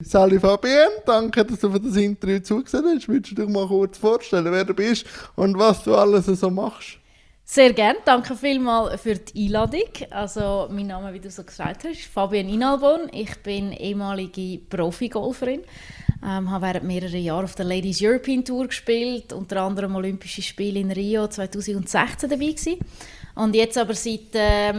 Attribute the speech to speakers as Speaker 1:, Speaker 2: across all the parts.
Speaker 1: Sally Fabienne, danke, dass du für das Interview zugesehen hast. Würdest du dich mal kurz vorstellen, wer du bist und was du alles so machst?
Speaker 2: Sehr gerne, danke vielmals für die Einladung. Also, mein Name, wie du so gesagt hast, ist Fabienne Inalbon. Ich bin ehemalige Profi-Golferin. Habe während mehrerer Jahre auf der Ladies European Tour gespielt, unter anderem Olympische Spiele in Rio 2016 dabei gewesen. Und jetzt aber seit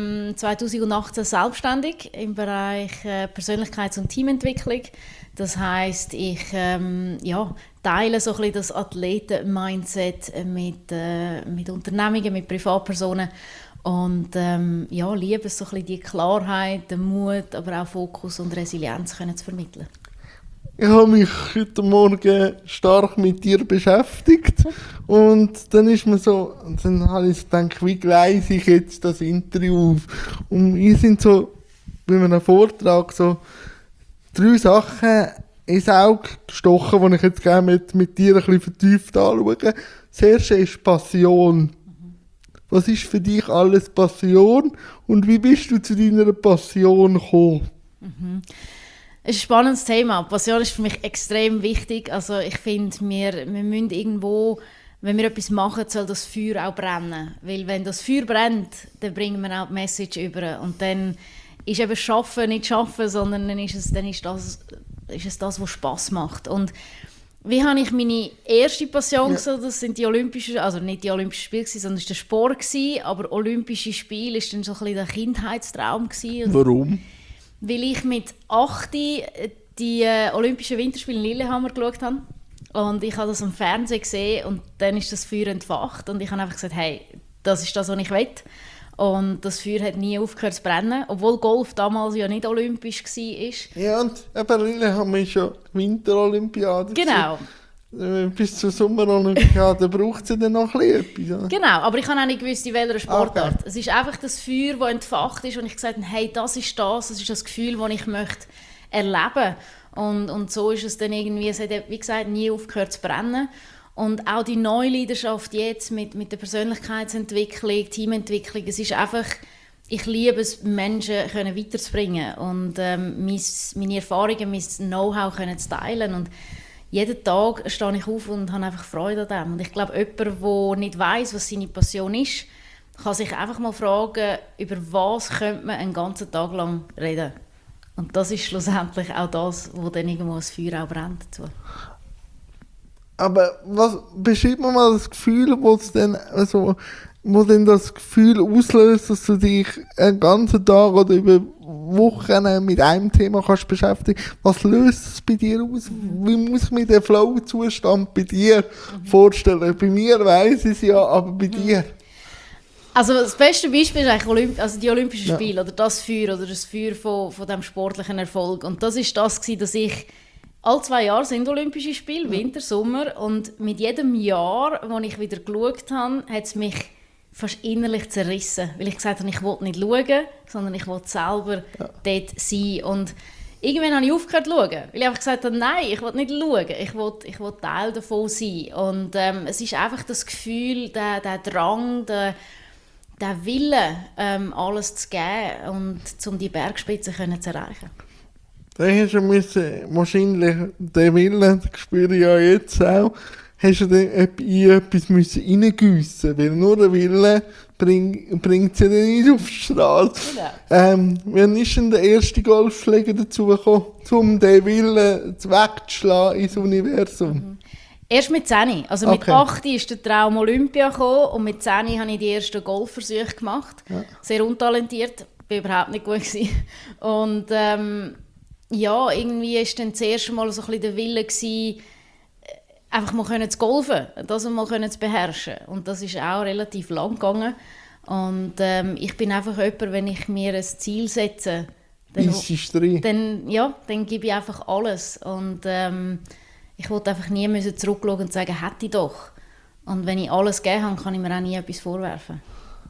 Speaker 2: 2018 selbstständig im Bereich Persönlichkeits- und Teamentwicklung. Das heisst, ich teile so ein bisschen das Athleten-Mindset mit Unternehmungen, mit Privatpersonen und liebe es, so ein bisschen die Klarheit, den Mut, aber auch Fokus und Resilienz können zu vermitteln.
Speaker 1: Ich habe mich heute Morgen stark mit dir beschäftigt und dann ist mir so, dann habe ich gedacht, wie gleise ich jetzt das Interview auf? Und wir sind so bei einem Vortrag so 3 Sachen ins Auge gestochen, die ich jetzt gerne mit dir ein bisschen vertieft anschaue. Das erste ist Passion. Was ist für dich alles Passion und wie bist du zu deiner Passion gekommen?
Speaker 2: Es ist ein spannendes Thema. Passion ist für mich extrem wichtig. Also ich finde, wir müssen irgendwo, wenn wir etwas machen, soll das Feuer auch brennen. Weil wenn das Feuer brennt, dann bringen wir auch die Message über. Und dann ist eben Schaffen nicht Schaffen, sondern dann ist es das, was Spass macht. Und wie habe ich meine erste Passion gesehen? Das sind die Olympischen, also nicht die Olympischen Spiele, sondern es war der Sport. Aber Olympische Spiele war dann so ein bisschen der Kindheitstraum.
Speaker 1: Warum?
Speaker 2: Weil ich mit 8 die Olympischen Winterspiele in Lillehammer geschaut habe. Und ich habe das am Fernsehen gesehen und dann ist das Feuer entfacht. Und ich habe einfach gesagt, hey, das ist das, was ich will. Und das Feuer hat nie aufgehört zu brennen, obwohl Golf damals ja nicht olympisch war.
Speaker 1: Ja, und eben Lillehammer ist ja Winterolympiade.
Speaker 2: Genau.
Speaker 1: Bis zur Sommerolympiade braucht es dann noch ein bisschen etwas.
Speaker 2: Genau, aber ich habe auch nicht gewusst, in welcher Sportart. Okay. Es ist einfach das Feuer, das entfacht ist und ich gesagt habe, hey, das ist das Gefühl, das ich möchte erleben möchte. Und so ist es dann irgendwie, es hat, wie gesagt, nie aufgehört zu brennen. Und auch die neue Leidenschaft jetzt mit der Persönlichkeitsentwicklung, Teamentwicklung, es ist einfach, ich liebe es, Menschen weiterzubringen und meine Erfahrungen, mein Know-how zu teilen. Und jeden Tag stehe ich auf und habe einfach Freude an dem. Und ich glaube, jemand, der nicht weiss, was seine Passion ist, kann sich einfach mal fragen, über was könnte man einen ganzen Tag lang reden. Und das ist schlussendlich auch das, wo dann irgendwo das Feuer auch brennt. Dazu.
Speaker 1: Aber beschreib mir mal das Gefühl, wo denn das Gefühl auslöst, dass du dich einen ganzen Tag oder über Wochen mit einem Thema kannst beschäftigen. Was löst es bei dir aus? Wie muss ich mir den Flow-Zustand bei dir vorstellen? Bei mir weiss ich es ja, aber bei dir?
Speaker 2: Also das beste Beispiel ist eigentlich die Olympischen Spiele oder das Feuer von diesem sportlichen Erfolg. Und das war das, dass ich alle 2 Jahre sind Olympische Spiele, Winter, Sommer. Und mit jedem Jahr, wo ich wieder geschaut habe, hat es mich fast innerlich zerrissen. Weil ich gesagt habe, ich will nicht schauen, sondern ich will selber dort sein. Und irgendwann habe ich aufgehört zu schauen. Weil ich einfach gesagt habe, nein, ich will nicht schauen. Ich will Teil davon sein. Und es ist einfach das Gefühl, der Drang, der Wille, alles zu geben und um die Bergspitze zu erreichen.
Speaker 1: Da hast du wahrscheinlich den Willen, das spüre ich ja jetzt auch, hast du in etwas reingiessen, weil nur der Wille bringt sie dann nicht auf die Straße. Genau. Wann ist denn der erste Golfschläger dazu gekommen, um den Willen wegzuschlagen ins Universum?
Speaker 2: Erst mit 10. Also mit 8 ist der Traum Olympia gekommen und mit 10 habe ich die ersten Golfversuche gemacht. Ja. Sehr untalentiert, war überhaupt nicht gut gewesen. Und irgendwie war dann das erste Mal so ein bisschen der Wille gewesen, einfach mal zu golfen, das mal zu beherrschen. Und das ist auch relativ lang gegangen. Und ich bin einfach jemand, wenn ich mir ein Ziel setze, dann gebe ich einfach alles. Und ich wollte einfach nie zurückschauen und sagen, hätte ich doch. Und wenn ich alles gegeben habe, kann ich mir auch nie etwas vorwerfen.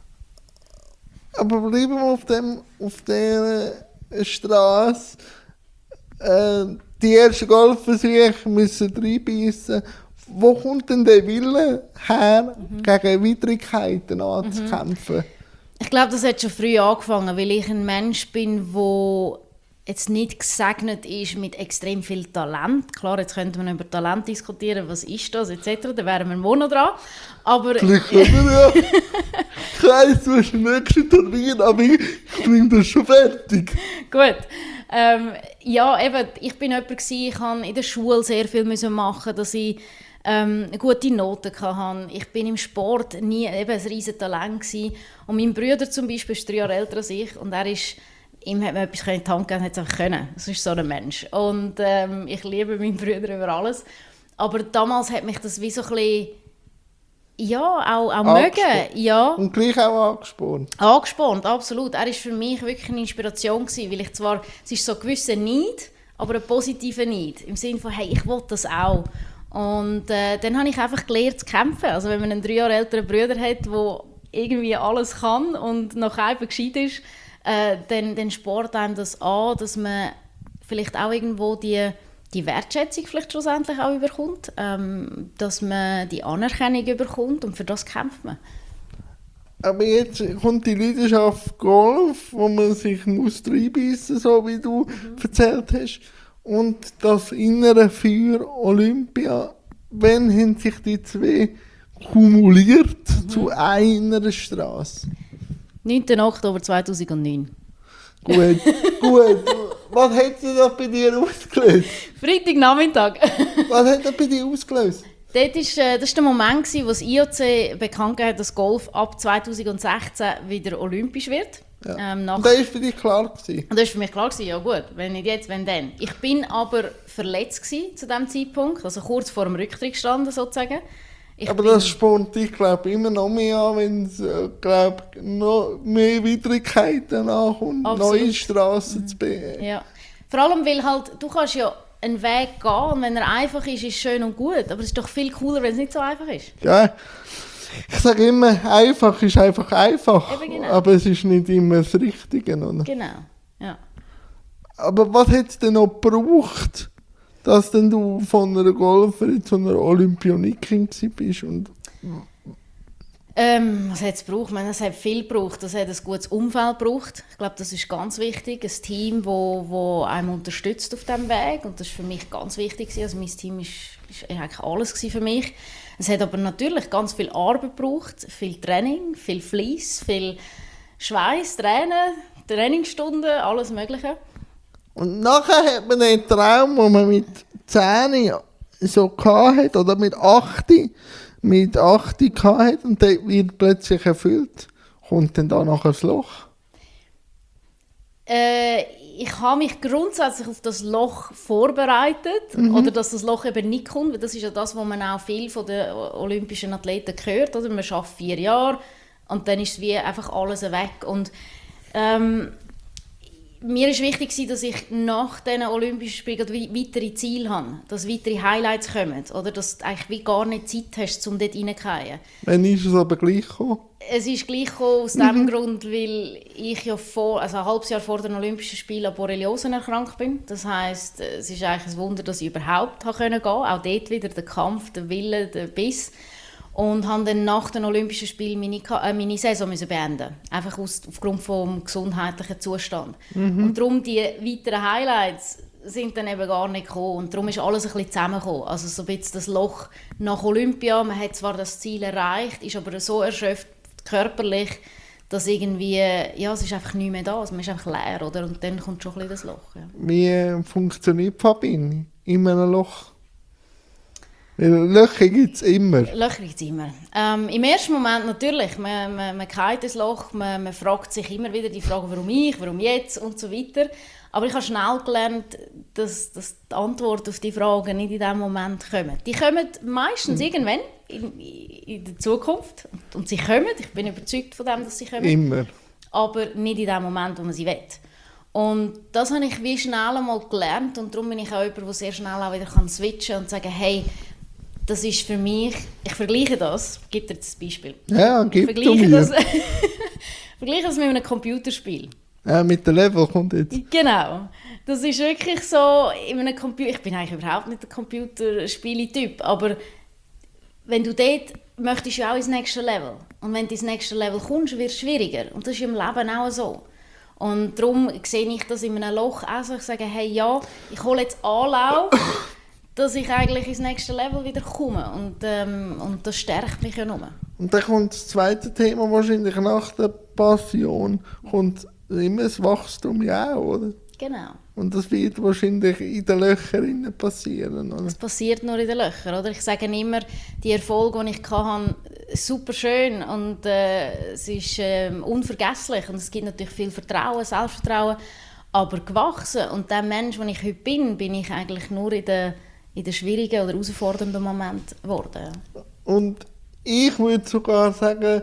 Speaker 1: Aber bleiben wir auf dieser Straße. Die ersten Golfversuche müssen reinbeissen. Wo kommt denn der Wille her, gegen Widrigkeiten anzukämpfen?
Speaker 2: Ich glaube, das hat schon früh angefangen, weil ich ein Mensch bin, der jetzt nicht gesegnet ist mit extrem viel Talent. Klar, jetzt könnte man über Talent diskutieren, was ist das etc., da wären wir einen Monat dran. Aber
Speaker 1: Vielleicht können wir ja. Ich weiss, du hast den nächsten Termin, aber ich bringe das schon fertig.
Speaker 2: Gut. Ja, eben, ich bin jemand gewesen, ich musste in der Schule sehr viel machen, dass ich gute Noten hatte. Ich bin im Sport nie eben ein riesen Talent gewesen. Und mein Bruder zum Beispiel ist 3 Jahre älter als ich und ihm hat man etwas in die Hand gegeben, hat es einfach können. Das ist so ein Mensch. Und ich liebe meinen Bruder über alles. Aber damals hat mich das wie so ein bisschen, ja, auch mögen. Ja.
Speaker 1: Und gleich auch angespornt.
Speaker 2: Angespornt, absolut. Er war für mich wirklich eine Inspiration gewesen, weil ich zwar, es ist so ein gewisser Neid, aber ein positiver Neid. Im Sinne von, hey, ich will das auch. Und dann habe ich einfach gelernt zu kämpfen. Also wenn man einen 3 Jahre älteren Bruder hat, der irgendwie alles kann und noch einfach gescheit ist, dann sport einem das an, dass man vielleicht auch irgendwo die Wertschätzung vielleicht schlussendlich auch überkommt, dass man die Anerkennung überkommt und für das kämpft man.
Speaker 1: Aber jetzt kommt die Leidenschaft Golf, wo man sich muss reinbeissen muss, so wie du erzählt hast, und das innere Feuer Olympia. Wann haben sich die zwei kumuliert zu einer Straße?
Speaker 2: 9. Oktober 2009.
Speaker 1: Gut. Was hat denn das bei dir ausgelöst?
Speaker 2: Freitagnachmittag.
Speaker 1: Was hat das bei dir ausgelöst?
Speaker 2: Das war der Moment, wo das IOC bekannt gegeben hat, dass Golf ab 2016 wieder olympisch wird.
Speaker 1: Ja. Und das war für dich klar gewesen?
Speaker 2: Und das war für mich klar gewesen, ja gut, wenn nicht jetzt, wenn dann. Ich bin aber verletzt gewesen zu diesem Zeitpunkt, also kurz vor dem Rücktritt gestanden sozusagen.
Speaker 1: Aber das spornt dich, glaube ich, immer noch mehr an, wenn es noch mehr Widrigkeiten ankommt, neue Strassen zu benehmen.
Speaker 2: Ja. Vor allem, weil halt, du kannst ja einen Weg gehen und wenn er einfach ist, ist es schön und gut. Aber es ist doch viel cooler, wenn es nicht so einfach ist.
Speaker 1: Ja, ich sage immer, einfach ist einfach einfach.
Speaker 2: Eben genau.
Speaker 1: Aber es ist nicht immer das Richtige. Oder?
Speaker 2: Genau, ja.
Speaker 1: Aber was hat es denn noch gebraucht, dass denn du von einer Golferin zu einer Olympionikin bist? Und
Speaker 2: was hat es gebraucht? Ich meine, es hat viel gebraucht. Es hat ein gutes Umfeld gebraucht. Ich glaube, das ist ganz wichtig. Ein Team, das einem unterstützt auf diesem Weg. Und das war für mich ganz wichtig. Also mein Team war eigentlich alles für mich. Es hat aber natürlich ganz viel Arbeit gebraucht, viel Training, viel Fleiss, viel Schweiß, Tränen, Trainingsstunden, alles Mögliche.
Speaker 1: Und nachher hat man einen Traum, den man mit 10 so hatte, oder mit 8 hatte, und der wird plötzlich erfüllt. Kommt denn da nachher das Loch?
Speaker 2: Ich habe mich grundsätzlich auf das Loch vorbereitet, oder dass das Loch eben nicht kommt, weil das ist ja das, was man auch viel von den olympischen Athleten hört, oder? Man arbeitet 4 Jahre und dann ist es wie einfach alles weg. Und mir war wichtig, dass ich nach diesen Olympischen Spielen weitere Ziele habe, dass weitere Highlights kommen, oder dass du eigentlich wie gar nicht Zeit hast, um dort reinzugehen.
Speaker 1: Wann ist es aber gleich gekommen?
Speaker 2: Es ist gleich gekommen aus dem Grund, weil ich ja ein halbes Jahr vor den Olympischen Spielen an Borreliose erkrankt bin. Das heisst, es ist eigentlich ein Wunder, dass ich überhaupt gehen konnte. Auch dort wieder der Kampf, der Wille, der Biss. Und habe dann nach den Olympischen Spielen meine Saison beenden. Einfach aufgrund des gesundheitlichen Zustands. Und darum die weiteren Highlights sind dann eben gar nicht gekommen. Und darum ist alles ein bisschen zusammengekommen. Also so ein bisschen das Loch nach Olympia. Man hat zwar das Ziel erreicht, ist aber so erschöpft körperlich, dass irgendwie, ja, es ist einfach nicht mehr da. Also man ist einfach leer, oder? Und dann kommt schon ein bisschen das Loch. Ja.
Speaker 1: Wie funktioniert die Verbindung in einem Loch? Löcher gibt es immer.
Speaker 2: Löcher gibt es immer. Im ersten Moment natürlich. Man fällt ins Loch, man fragt sich immer wieder die Frage, warum ich, warum jetzt und so weiter. Aber ich habe schnell gelernt, dass die Antworten auf die Fragen nicht in diesem Moment kommen. Die kommen meistens irgendwann in der Zukunft. Und sie kommen, ich bin überzeugt von dem, dass sie kommen.
Speaker 1: Immer.
Speaker 2: Aber nicht in dem Moment, wo man sie will. Und das habe ich wie schnell einmal gelernt. Und darum bin ich auch jemand, der sehr schnell auch wieder switchen kann und sagen, hey, das ist für mich, ich vergleiche das, ich gebe dir jetzt ein Beispiel.
Speaker 1: Ja, gib du mir.
Speaker 2: Vergleiche das mit einem Computerspiel.
Speaker 1: Ja, mit dem Level kommt jetzt.
Speaker 2: Genau. Das ist wirklich so, in einem Computer, ich bin eigentlich überhaupt nicht der Computerspiele-Typ, aber wenn du dort möchtest du auch ins nächste Level. Und wenn du ins nächste Level kommst, wird es schwieriger. Und das ist im Leben auch so. Und darum sehe ich das in einem Loch auch so. Ich sage, hey, ja, ich hole jetzt Anlauf, dass ich eigentlich ins nächste Level wieder komme. Und das stärkt mich ja nur.
Speaker 1: Und dann kommt das zweite Thema wahrscheinlich nach der Passion, kommt immer das Wachstum ja auch, oder?
Speaker 2: Genau.
Speaker 1: Und das wird wahrscheinlich in den Löchern passieren, oder?
Speaker 2: Das passiert nur in den Löchern, oder? Ich sage immer, die Erfolge, die ich hatte, super schön und es ist unvergesslich und es gibt natürlich viel Vertrauen, Selbstvertrauen, aber gewachsen und der Mensch, der ich heute bin ich eigentlich nur in den schwierigen oder herausfordernden Momenten geworden.
Speaker 1: Und ich würde sogar sagen,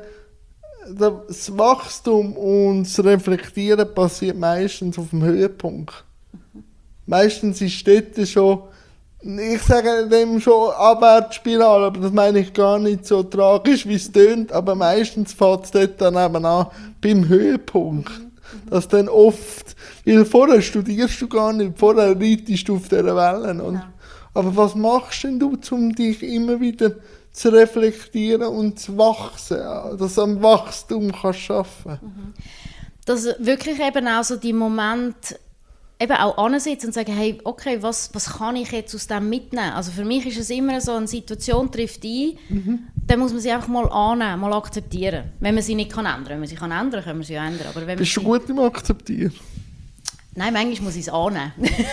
Speaker 1: das Wachstum und das Reflektieren passiert meistens auf dem Höhepunkt. Meistens ist dort schon, ich sage dem schon Abwärtsspirale, aber das meine ich gar nicht so tragisch, wie es tönt, aber meistens fängt es dort dann eben an, beim Höhepunkt. Das dann oft, weil vorher studierst du gar nicht, vorher reitest du auf dieser Welle. Und, aber was machst denn du, um dich immer wieder zu reflektieren und zu wachsen, dass du am Wachstum kannst schaffen?
Speaker 2: Dass wirklich eben auch so die Momente eben auch ansitzen und sagen, hey, okay, was kann ich jetzt aus dem mitnehmen? Also für mich ist es immer so, eine Situation trifft ein, dann muss man sie einfach mal annehmen, mal akzeptieren. Wenn man sie nicht ändern kann. Wenn man sie ändern kann, können wir sie ja ändern. Aber wenn
Speaker 1: Bist du gut im Akzeptieren?
Speaker 2: Nein, manchmal muss ich es annehmen.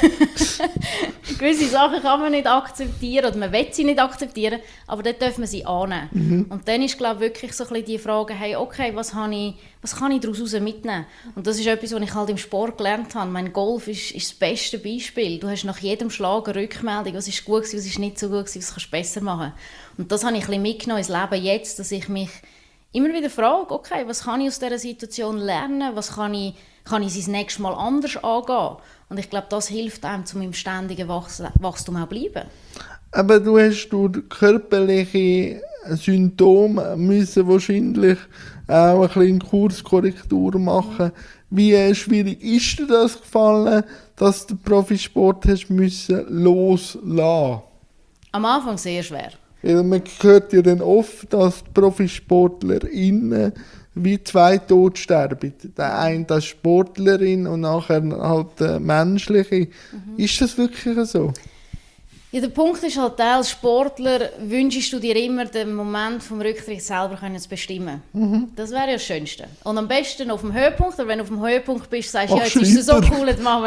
Speaker 2: Gewisse Sachen kann man nicht akzeptieren oder man will sie nicht akzeptieren, aber dort darf man sie annehmen. Und dann ist, glaube ich, wirklich so ein bisschen die Frage, hey, okay, was kann ich daraus mitnehmen? Und das ist etwas, was ich halt im Sport gelernt habe. Mein Golf ist das beste Beispiel. Du hast nach jedem Schlag eine Rückmeldung, was ist gut gewesen, was ist nicht so gut gewesen, was kannst du besser machen. Und das habe ich ein bisschen mitgenommen ins Leben jetzt, dass ich mich immer wieder frage, okay, was kann ich aus dieser Situation lernen, was kann ich sie das nächste Mal anders angehen? Und ich glaube, das hilft einem, zum im ständigen Wachstum auch bleiben.
Speaker 1: Aber du hast durch körperliche Symptome müssen wahrscheinlich auch ein bisschen Kurskorrektur machen. Wie schwierig ist dir das gefallen, dass du den Profisport hast müssen loslassen?
Speaker 2: Am Anfang sehr schwer.
Speaker 1: Weil man hört ja dann oft, dass die ProfisportlerInnen wie zwei Tode sterben. Der eine als Sportlerin und nachher halt der menschliche. Ist das wirklich so?
Speaker 2: Ja, der Punkt ist halt, als Sportler wünschst du dir immer den Moment vom Rücktritt selber zu bestimmen. Das wäre ja das Schönste. Und am besten auf dem Höhepunkt, oder wenn du auf dem Höhepunkt bist, sagst du, ja, jetzt ist es so cool, jetzt machen wir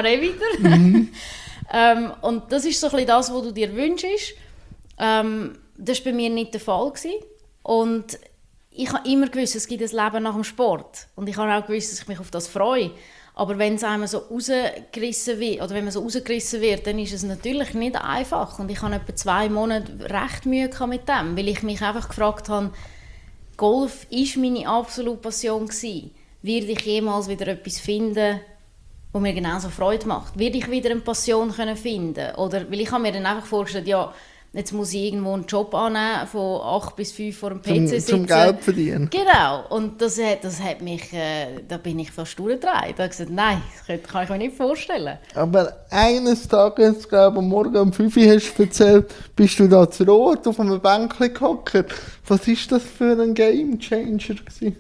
Speaker 2: weiter. Und das ist so ein bisschen das, was du dir wünschst. Das war bei mir nicht der Fall gewesen. Und ich habe immer gewusst, es gibt ein Leben nach dem Sport. Und ich habe auch gewusst, dass ich mich auf das freue. Aber wenn es einem so rausgerissen wird, oder wenn man so rausgerissen wird, dann ist es natürlich nicht einfach. Und ich hatte etwa 2 Monate recht Mühe mit dem, weil ich mich einfach gefragt habe, Golf war meine absolute Passion gewesen. Werde ich jemals wieder etwas finden, was mir genauso Freude macht? Werde ich wieder eine Passion finden? Oder, weil ich habe mir dann einfach vorgestellt, ja, jetzt muss ich irgendwo einen Job annehmen, von 8 bis 5 vor dem PC sitzen.
Speaker 1: Zum Geld verdienen.
Speaker 2: Genau. Und das hat mich, da bin ich fast durchgedreht. Da habe ich gesagt, nein, das kann ich mir nicht vorstellen.
Speaker 1: Aber eines Tages, glaube ich, morgen um 5 Uhr hast du erzählt, bist du da zu Rot auf einem Bänkchen gehockt. Was war das für ein Gamechanger gewesen?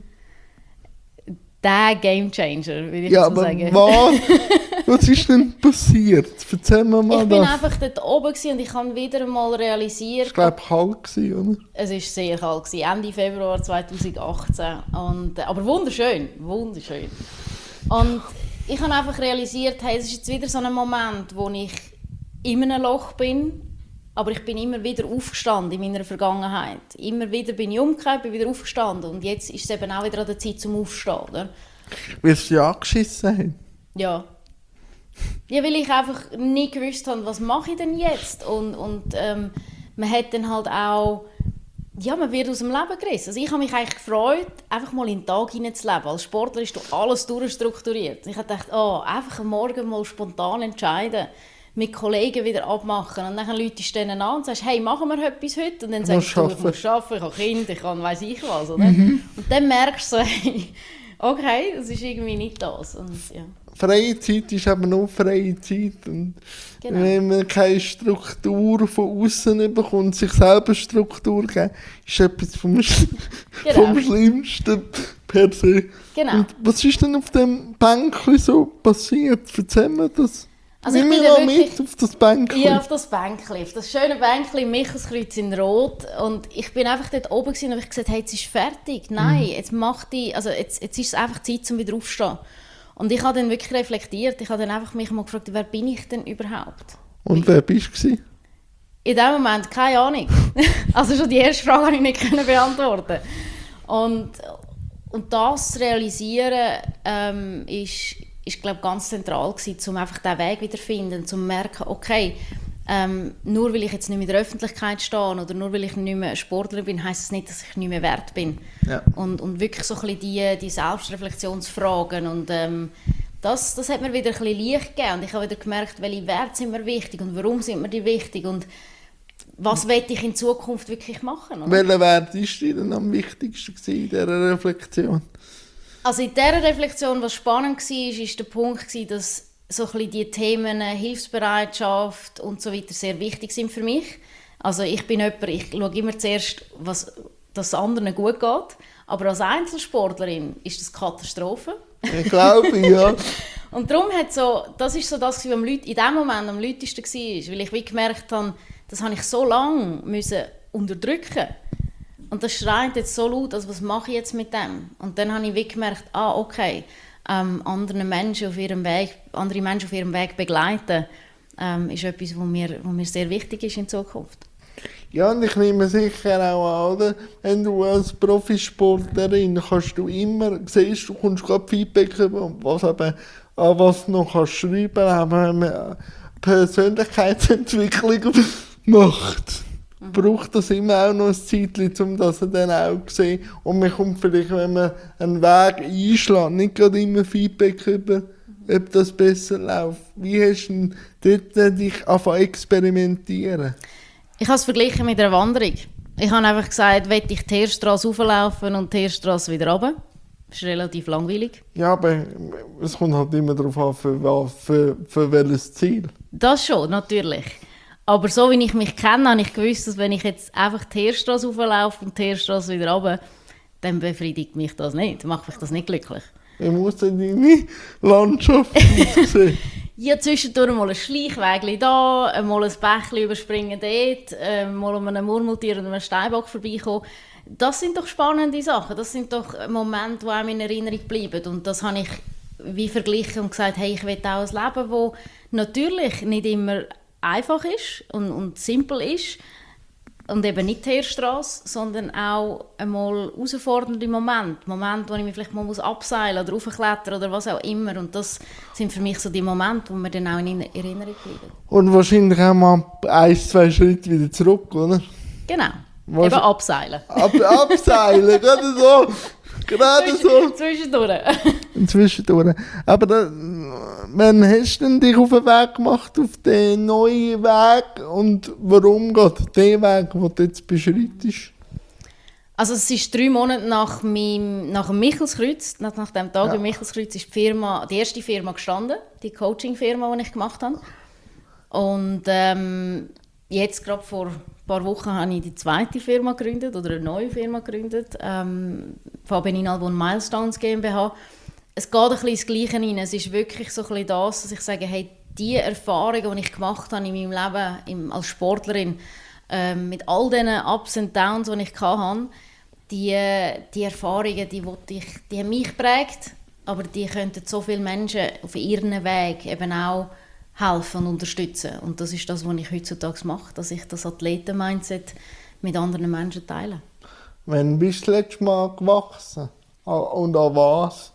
Speaker 2: Der Gamechanger, würde ich
Speaker 1: ja,
Speaker 2: so sagen.
Speaker 1: Was ist denn passiert? Erzähl mir mal
Speaker 2: ich
Speaker 1: das.
Speaker 2: Ich war einfach dort oben und ich habe wieder einmal realisiert...
Speaker 1: Es war, glaube ich, kalt, oder?
Speaker 2: Es war sehr kalt, Ende Februar 2018. Aber wunderschön, wunderschön. Und ich habe einfach realisiert, hey, es ist jetzt wieder so ein Moment, wo ich in einem Loch bin, aber ich bin immer wieder aufgestanden in meiner Vergangenheit. Immer wieder bin ich umgekehrt, bin wieder aufgestanden. Und jetzt ist es eben auch wieder an der Zeit zum Aufstehen. Oder?
Speaker 1: Weil sie ja angeschissen haben?
Speaker 2: Ja. Ja, weil ich einfach nicht gewusst habe, was mache ich denn jetzt? Und man hat dann halt auch... Ja, man wird aus dem Leben gerissen. Also ich habe mich eigentlich gefreut, einfach mal in den Tag hineinzuleben. Als Sportler ist du alles durchstrukturiert. Ich habe gedacht, einfach am Morgen mal spontan entscheiden, mit Kollegen wieder abmachen. Und dann läutest du denen an und sagst, hey, machen wir etwas heute? Und dann sagst du, ich muss arbeiten, ich habe Kinder, ich kann weiss ich was. Oder? Und dann merkst du, hey, okay, das ist irgendwie nicht das. Und, ja.
Speaker 1: Freie Zeit ist aber nur freie Zeit. Und genau. Wenn man keine Struktur von außen bekommt, sich selber Struktur geben, ist etwas vom Schlimmsten, per se.
Speaker 2: Genau.
Speaker 1: Und was ist denn auf dem Bänkchen so passiert? Erzähl mir das.
Speaker 2: Also ich
Speaker 1: Nimm
Speaker 2: bin
Speaker 1: mich
Speaker 2: da
Speaker 1: mal
Speaker 2: wirklich-
Speaker 1: mit auf das Bänkchen.
Speaker 2: Ja, auf das Bänkchen, auf das schöne Bänkchen im Michelskreuz in Rot. Und ich bin einfach dort oben gewesen und habe gesagt, hey, jetzt ist fertig. Nein, jetzt ist es einfach Zeit, um wieder aufzustehen. Und ich habe dann wirklich reflektiert. Ich habe dann einfach mich mal gefragt, wer bin ich denn überhaupt?
Speaker 1: Und wer bist du?
Speaker 2: In dem Moment keine Ahnung. Also schon die erste Frage konnte ich nicht beantworten. Und das zu realisieren, ist glaube ganz zentral gewesen, um einfach diesen Weg wiederzufinden, um zu merken, okay, nur weil ich jetzt nicht mehr in der Öffentlichkeit stehe oder nur weil ich nicht mehr Sportler bin, heisst es nicht, dass ich nicht mehr wert bin.
Speaker 1: Ja.
Speaker 2: Und wirklich so ein bisschen die Selbstreflexionsfragen und das hat mir wieder ein bisschen Licht gegeben und ich habe wieder gemerkt, welche Werte sind mir wichtig und warum sind mir die wichtig und was will ich in Zukunft wirklich machen. Oder?
Speaker 1: Welcher Wert ist dir denn am wichtigsten gewesen in dieser Reflexion?
Speaker 2: Also in dieser Reflexion, was spannend war, war der Punkt, dass so ein bisschen die Themen Hilfsbereitschaft und so weiter sehr wichtig sind für mich. Also ich bin jemand, ich schaue immer zuerst, dass es anderen gut geht. Aber als Einzelsportlerin ist das Katastrophe.
Speaker 1: Ich glaube, ja.
Speaker 2: Und darum das ist so das, was in dem Moment am lautesten war. Weil ich wie gemerkt habe, das habe ich so lange unterdrücken. Und das schreit jetzt so laut, also was mache ich jetzt mit dem? Und dann habe ich wie gemerkt, okay, andere Menschen auf ihrem Weg begleiten, ist etwas, was mir sehr wichtig ist in Zukunft.
Speaker 1: Ja, und ich nehme sicher auch an, oder? Wenn du als Profisportlerin kannst du immer, siehst du, kommst gerade Feedback über, was du noch kannst schreiben, wenn man Persönlichkeitsentwicklung macht. Braucht das immer auch noch ein Zeitchen, um das dann auch zu sehen. Und man kommt vielleicht, wenn man einen Weg einschlägt, nicht gerade immer Feedback über, ob das besser läuft. Wie hast du dort dich angefangen zu experimentieren?
Speaker 2: Ich habe es verglichen mit einer Wanderung. Ich habe einfach gesagt, will ich die Heerstrasse rauflaufen und die Heerstrasse wieder runter. Das ist relativ langweilig.
Speaker 1: Ja, aber es kommt halt immer darauf an, für welches Ziel.
Speaker 2: Das schon, natürlich. Aber so wie ich mich kenne, habe ich gewusst, dass wenn ich jetzt einfach die Heerstrasse rauflaufe und die Heerstrasse wieder runter, dann befriedigt mich das nicht, dann macht mich das nicht glücklich.
Speaker 1: Wie muss denn deine Landschaft aussehen?
Speaker 2: Ja, zwischendurch mal ein Schleichweg da, mal ein Bächlein überspringen dort, mal um einen Murmeltier und einem Steinbock vorbeikommen. Das sind doch spannende Sachen, das sind doch Momente, die einem in Erinnerung bleiben. Und das habe ich wie verglichen und gesagt, hey, ich will auch ein Leben, das natürlich nicht immer einfach ist und simpel ist und eben nicht die Heerstrasse, sondern auch einmal herausfordernde Momente, wo ich mich vielleicht mal abseilen oder raufklettern oder was auch immer. Und das sind für mich so die Momente, die mir dann auch in Erinnerung bleiben.
Speaker 1: Und wahrscheinlich auch mal 1-2 Schritte wieder zurück, oder?
Speaker 2: Genau, eben abseilen.
Speaker 1: Abseilen, gerade so. Gerade so.
Speaker 2: Zwischendurch.
Speaker 1: Aber wann hast du denn dich auf den Weg gemacht, auf den neuen Weg? Und warum geht der Weg, den du jetzt beschreitest?
Speaker 2: Also es ist 3 Monate nach dem Michelskreuz, nach dem Tag im Michelskreuz, ist die erste Firma gestanden, die Coaching-Firma, die ich gemacht habe. Und jetzt gerade vor ein paar Wochen habe ich die zweite Firma gegründet, oder eine neue Firma gegründet, Fabienne Inalbon Milestones GmbH. Es geht ein bisschen ins Gleiche rein. Es ist wirklich so ein bisschen das, dass ich sage, hey, die Erfahrungen, die ich gemacht habe in meinem Leben als Sportlerin, mit all diesen Ups und Downs, die ich hatte, die Erfahrungen, die haben mich geprägt, aber die könnten so viele Menschen auf ihrem Weg eben auch helfen und unterstützen. Und das ist das, was ich heutzutage mache, dass ich das Athleten-Mindset mit anderen Menschen teile.
Speaker 1: Wann bist du das letzte Mal gewachsen? Und an was?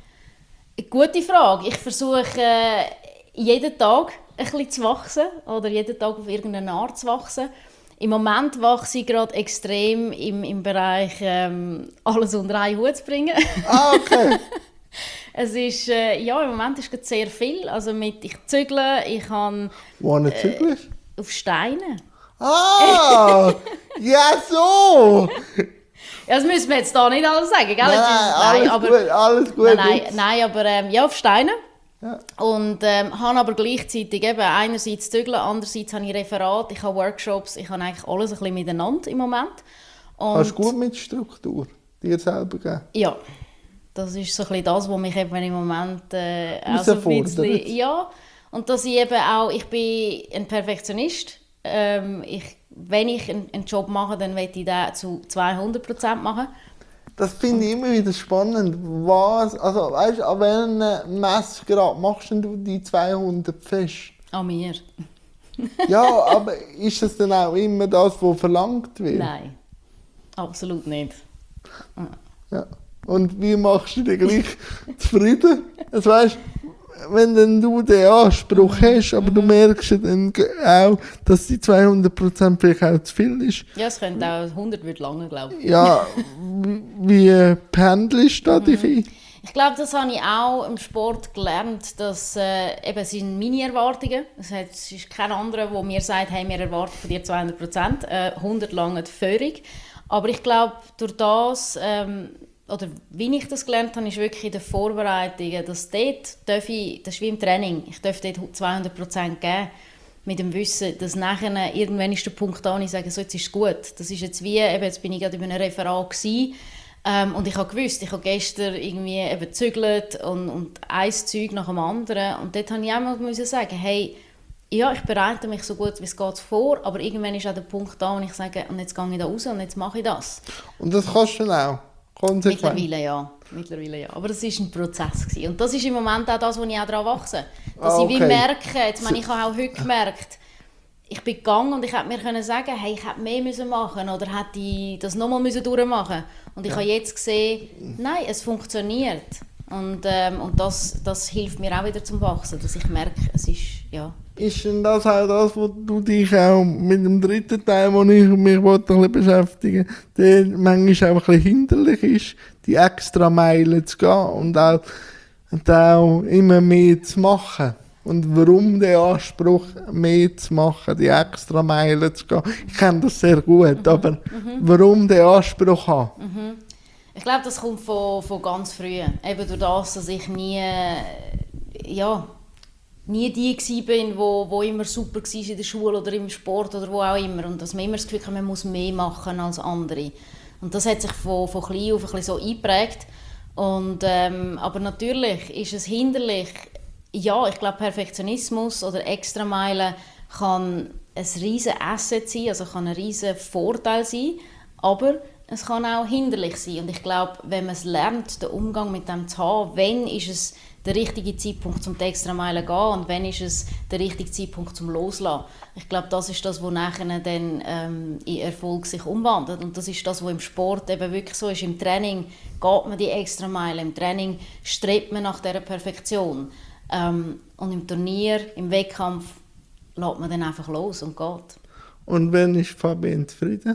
Speaker 2: Gute Frage. Ich versuche jeden Tag ein bisschen zu wachsen oder jeden Tag auf irgendeine Art zu wachsen. Im Moment wachse ich gerade extrem im Bereich alles unter einen Hut zu bringen.
Speaker 1: Ah, okay.
Speaker 2: Es ist, im Moment ist es sehr viel. Also ich zügle, ich kann...
Speaker 1: Wo zügelst
Speaker 2: auf Steine.
Speaker 1: Ah! Ja, so!
Speaker 2: Ja, das müssen wir jetzt da nicht alles sagen, gell?
Speaker 1: Alles gut.
Speaker 2: Nein, aber auf Steine.
Speaker 1: Ja.
Speaker 2: Und habe aber gleichzeitig eben einerseits zügeln, andererseits habe ich Referat, ich habe Workshops, ich habe eigentlich alles ein bisschen miteinander im Moment. Und
Speaker 1: Hast du gut mit Struktur dir selber gegeben?
Speaker 2: Ja. Das ist so ein bisschen das, was mich eben im Moment auch so ein bisschen... Ja, und dass ich eben auch... Ich bin ein Perfektionist. Wenn ich einen Job mache, dann will ich den zu 200% machen.
Speaker 1: Das finde ich immer wieder spannend. Also weißt du, an welchem Messgrad machst denn du die 200 fest?
Speaker 2: An mir.
Speaker 1: Ja, aber ist das dann auch immer das, was verlangt wird?
Speaker 2: Nein, absolut nicht.
Speaker 1: Ja. Und wie machst du dich gleich zufrieden? Also weißt, wenn dann du den Anspruch hast, aber du merkst ja dann auch, dass die 200% vielleicht auch zu viel ist.
Speaker 2: Ja, es könnte auch 100 wird lange, glaube ich.
Speaker 1: Ja, wie pendelst du dich ein?
Speaker 2: Ich glaube, das habe ich auch im Sport gelernt, dass eben, es sind meine Erwartungen. Es ist kein anderer, der mir sagt, hey, wir erwarten von dir 200%, 100 lange völlig. Aber ich glaube, durch das, oder wie ich das gelernt habe, ist wirklich in den Vorbereitungen, dass dort das ist wie im Training, ich darf dort 200% geben, mit dem Wissen, dass nachher irgendwann ist der Punkt da, und ich sage, so, jetzt ist es gut. Das ist jetzt wie, eben, jetzt bin ich gerade in einem Referat gewesen, und ich habe gewusst, ich habe gestern irgendwie eben gezügelt und ein Zeug nach dem anderen, und dort habe ich auch mal sagen, hey, ja, ich bereite mich so gut wie es geht vor, aber irgendwann ist auch der Punkt da, wo ich sage, und jetzt gehe ich da raus und jetzt mache ich das.
Speaker 1: Und das kannst du dann auch? Konsequent.
Speaker 2: Mittlerweile ja. Aber das war ein Prozess gewesen. Und das ist im Moment auch das, wo ich auch daran wachse. Dass ich wie merke, jetzt, ich habe auch heute gemerkt, ich bin gegangen und ich hätte mir können sagen, hey, ich hätte mehr machen müssen oder hätte ich das nochmal durchmachen. Und ich habe jetzt gesehen, nein, es funktioniert. Und das hilft mir auch wieder zum Wachsen, dass ich merke, es ist, ja.
Speaker 1: Ist denn das auch das, wo du dich auch mit dem dritten Teil, wo ich mich ein bisschen beschäftigen will, der manchmal auch ein bisschen hinderlich ist, die extra Meilen zu gehen und auch immer mehr zu machen? Und warum der Anspruch, mehr zu machen, die extra Meilen zu gehen? Ich kenne das sehr gut, aber warum der Anspruch haben?
Speaker 2: Ich glaube, das kommt von ganz früh. Eben durch das, dass ich nie die war, wo immer super war in der Schule oder im Sport oder wo auch immer. Und dass man immer das Gefühl hat, man muss mehr machen als andere. Und das hat sich von klein auf ein bisschen so eingeprägt. Und, aber natürlich ist es hinderlich. Ja, ich glaube, Perfektionismus oder Extrameilen kann ein riesen Asset sein, also kann ein riesen Vorteil sein, aber es kann auch hinderlich sein. Und ich glaube, wenn man es lernt, den Umgang mit dem zu haben, wann ist es der richtige Zeitpunkt, um die Extrameilen zu gehen und wann ist es der richtige Zeitpunkt zum Loslassen. Ich glaube, das ist das, was nachher dann in Erfolg sich umwandelt. Und das ist das, was im Sport eben wirklich so ist. Im Training geht man die Extrameilen, im Training strebt man nach dieser Perfektion. Und im Turnier, im Wettkampf, lässt man dann einfach los und geht.
Speaker 1: Und wann ist Fabienne zufrieden?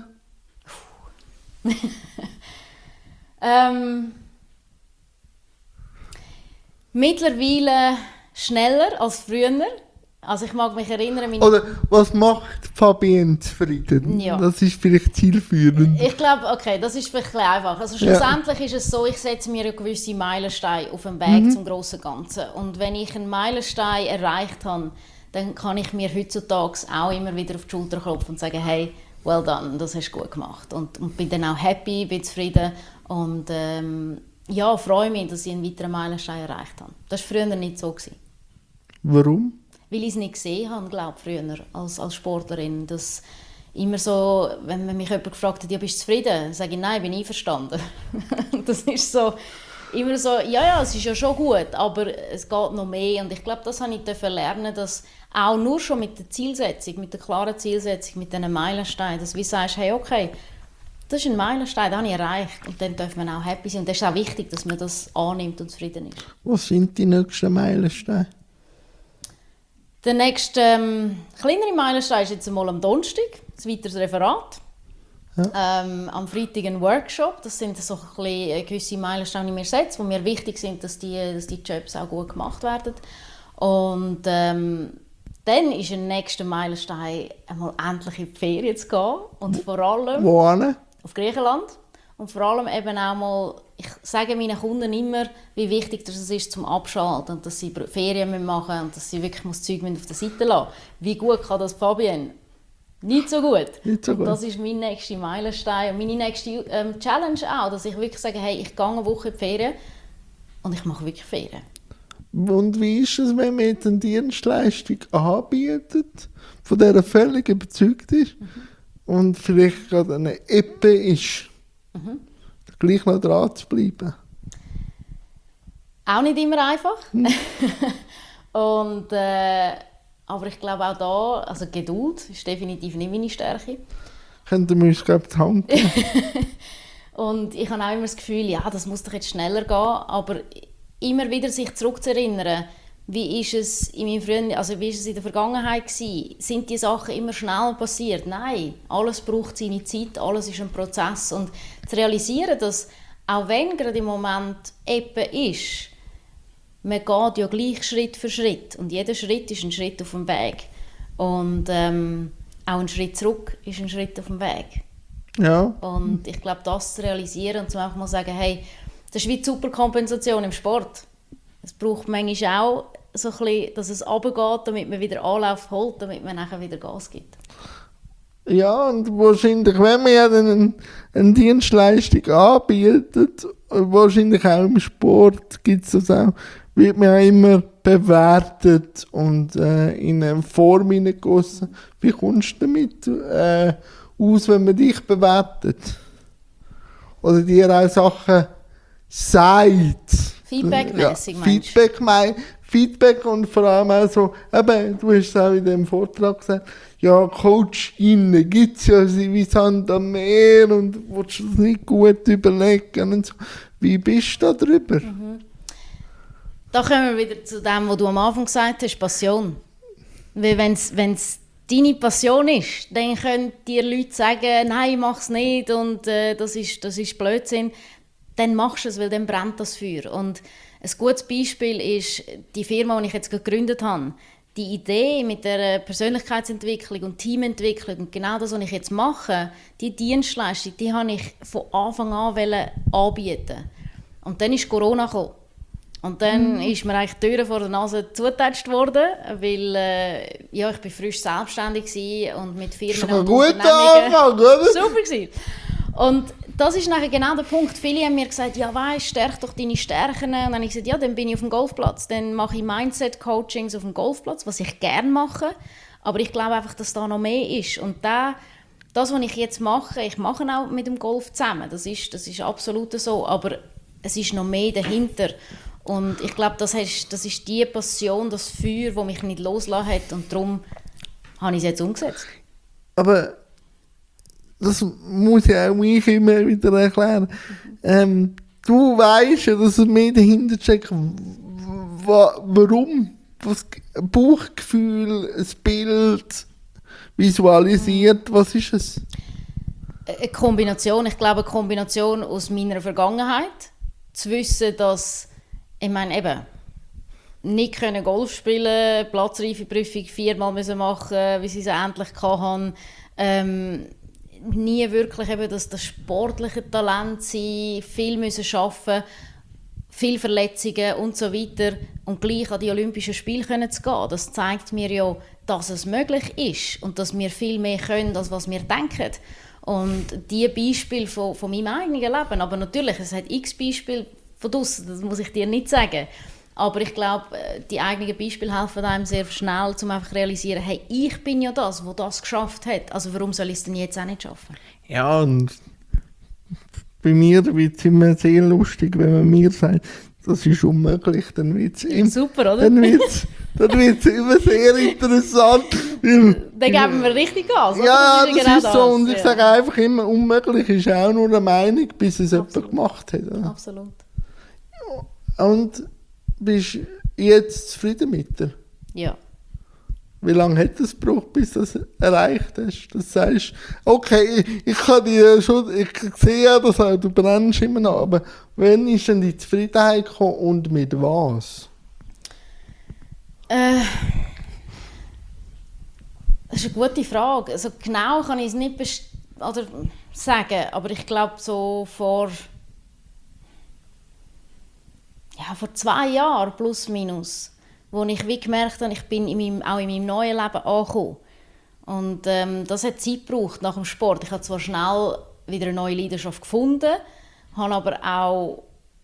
Speaker 2: Mittlerweile schneller als früher. Also ich mag mich erinnern...
Speaker 1: Oder was macht Fabienne zufrieden?
Speaker 2: Ja.
Speaker 1: Das ist vielleicht zielführend.
Speaker 2: Ich glaube, okay, das ist vielleicht einfach. Also schlussendlich ist es so, ich setze mir einen gewissen Meilenstein auf den Weg zum grossen Ganzen. Und wenn ich einen Meilenstein erreicht habe, dann kann ich mir heutzutage auch immer wieder auf die Schulter klopfen und sagen, hey, well done, das hast du gut gemacht. Und bin dann auch happy, bin zufrieden und freue mich, dass ich einen weiteren Meilenstein erreicht habe. Das war früher nicht so.
Speaker 1: Warum?
Speaker 2: Weil ich es nicht gesehen habe, glaube ich, früher als Sportlerin. Das immer so, wenn mich jemand gefragt hat, ja, bist du zufrieden? Sage ich, nein, bin ich einverstanden. Das ist so, immer so, ja, es ist ja schon gut, aber es geht noch mehr. Und ich glaube, das habe ich lernen, dass auch nur schon mit der Zielsetzung, mit der klaren Zielsetzung, mit diesen Meilensteinen, dass du sagst, hey, okay, das ist ein Meilenstein, den habe ich erreicht. Und dann darf man auch happy sein. Und das ist auch wichtig, dass man das annimmt und zufrieden ist. Was
Speaker 1: sind die nächsten Meilensteine?
Speaker 2: Der nächste kleinere Meilenstein ist jetzt einmal am Donnerstag, ein weiteres Referat. Ja. Am Freitag ein Workshop. Das sind so ein bisschen gewisse Meilensteine, die mir setze, wo mir wichtig sind, dass die Jobs auch gut gemacht werden. Und dann ist der nächste Meilenstein, einmal endlich in die Ferien zu gehen. Und vor allem...
Speaker 1: Wohin?
Speaker 2: Auf Griechenland. Und vor allem eben auch mal, ich sage meinen Kunden immer, wie wichtig es ist zum Abschalten und dass sie Ferien machen müssen und dass sie wirklich das Zeug auf der Seite lassen. Wie gut kann das Fabienne? Nicht so gut. Und das ist mein nächster Meilenstein und meine nächste Challenge auch, dass ich wirklich sage, hey, ich gehe eine Woche in die Ferien, und ich mache wirklich Ferien.
Speaker 1: Und wie ist es, wenn man jetzt eine Dienstleistung anbietet, von der er völlig überzeugt ist und vielleicht gerade eine Eppe ist, gleich noch dran zu bleiben?
Speaker 2: Auch nicht immer einfach. Und, aber ich glaube auch da, also Geduld ist definitiv nicht meine Stärke.
Speaker 1: Könnten wir uns, glaube ich, die Hand geben?
Speaker 2: Und ich habe auch immer das Gefühl, ja, das muss doch jetzt schneller gehen, aber immer wieder sich zurückzuerinnern, wie ist es in meinem früheren, also wie ist es in der Vergangenheit gewesen? Sind die Sachen immer schnell passiert? Nein, alles braucht seine Zeit, alles ist ein Prozess. Und zu realisieren, dass auch wenn gerade im Moment eben ist, man geht ja gleich Schritt für Schritt und jeder Schritt ist ein Schritt auf dem Weg. Und auch ein Schritt zurück ist ein Schritt auf dem Weg.
Speaker 1: Ja.
Speaker 2: Und ich glaube, das zu realisieren und zum einfach mal sagen, hey, das ist wie die Superkompensation im Sport. Es braucht manchmal auch so ein bisschen, dass es runtergeht, damit man wieder Anlauf holt, damit man nachher wieder Gas gibt.
Speaker 1: Ja, und wahrscheinlich, wenn man ja dann eine Dienstleistung anbietet, wahrscheinlich auch im Sport gibt es das auch, wird man ja immer bewertet und in eine Form hineingegossen. Wie kommst du damit aus, wenn man dich bewertet? Oder dir auch Sachen sagt?
Speaker 2: Feedback-mässig,
Speaker 1: ja,
Speaker 2: meinst du?
Speaker 1: Feedback und vor allem auch so, eben, du hast es auch in dem Vortrag gesagt, ja, CoachInnen gibt es ja wie Sand am Meer und willst du das nicht gut überlegen und so. Wie bist du da drüber?
Speaker 2: Da kommen wir wieder zu dem, was du am Anfang gesagt hast, Passion. Weil wenn es deine Passion ist, dann können dir Leute sagen, nein, mach es nicht und das ist Blödsinn. Dann machst du es, weil dann brennt das Feuer. Und ein gutes Beispiel ist die Firma, die ich jetzt gegründet habe. Die Idee mit der Persönlichkeitsentwicklung und Teamentwicklung und genau das, was ich jetzt mache, die Dienstleistung, die habe ich von Anfang an anbieten. Und dann ist Corona gekommen. Und dann ist mir eigentlich die Tür vor der Nase zugetatscht worden, weil ja, ich war frisch selbstständig und mit Firmen und
Speaker 1: Unternehmungen.
Speaker 2: Super gewesen. Und das ist nachher genau der Punkt. Viele haben mir gesagt, ja weisst, stärk doch deine Stärken. Und dann habe ich gesagt, ja, dann bin ich auf dem Golfplatz. Dann mache ich Mindset-Coachings auf dem Golfplatz, was ich gerne mache. Aber ich glaube einfach, dass da noch mehr ist. Und das, was ich jetzt mache, ich mache auch mit dem Golf zusammen. Das ist absolut so. Aber es ist noch mehr dahinter. Und ich glaube, das ist die Passion, das Feuer, das mich nicht losgelassen hat. Und darum habe ich es jetzt umgesetzt.
Speaker 1: Aber das muss ja auch ich immer wieder erklären. Du weißt ja, dass es mehr dahinter steckt. Warum? Was, ein Bauchgefühl, ein Bild, visualisiert, was ist es?
Speaker 2: Eine Kombination. Ich glaube, eine Kombination aus meiner Vergangenheit. Zu wissen, dass ich meine, eben, nicht können Golf spielen, Platzreifeprüfung 4-mal müssen machen, wie sie es endlich hatten. Nie wirklich eben das sportliche Talent sein, viel müssen arbeiten, viele Verletzungen und so weiter. Und gleich an die Olympischen Spiele zu gehen, das zeigt mir ja, dass es möglich ist und dass wir viel mehr können, als was wir denken. Und diese Beispiele von meinem eigenen Leben, aber natürlich, es hat x Beispiele von draussen, das muss ich dir nicht sagen. Aber ich glaube, die eigenen Beispiele helfen einem sehr schnell, um einfach zu realisieren, hey, ich bin ja das, der das geschafft hat. Also warum soll ich es denn jetzt auch nicht schaffen?
Speaker 1: Ja, und bei mir wird es immer sehr lustig, wenn man mir sagt, das ist unmöglich, dann wird es
Speaker 2: super, oder?
Speaker 1: Dann wird's immer sehr interessant.
Speaker 2: Dann geben wir richtig Gas.
Speaker 1: Ja, das ist so. Und ich
Speaker 2: ja.
Speaker 1: sage einfach immer, unmöglich ist auch nur eine Meinung, bis es jemand gemacht hat. Oder?
Speaker 2: Absolut.
Speaker 1: Und bist du jetzt zufrieden mit dir?
Speaker 2: Ja.
Speaker 1: Wie lange hat es gebraucht, bis du das erreicht hast? Dass du sagst, okay, ich kann dir schon, ich sehe ja, dass du brennst immer noch, aber wann ist denn die Zufriedenheit gekommen und mit was?
Speaker 2: Das ist eine gute Frage. Also genau kann ich es nicht sagen, aber ich glaube so vor 2 Jahren plus minus, wo ich wie gemerkt habe, ich bin auch in meinem neuen Leben angekommen. Und das hat Zeit gebraucht nach dem Sport. Ich habe zwar schnell wieder eine neue Leidenschaft gefunden, habe aber auch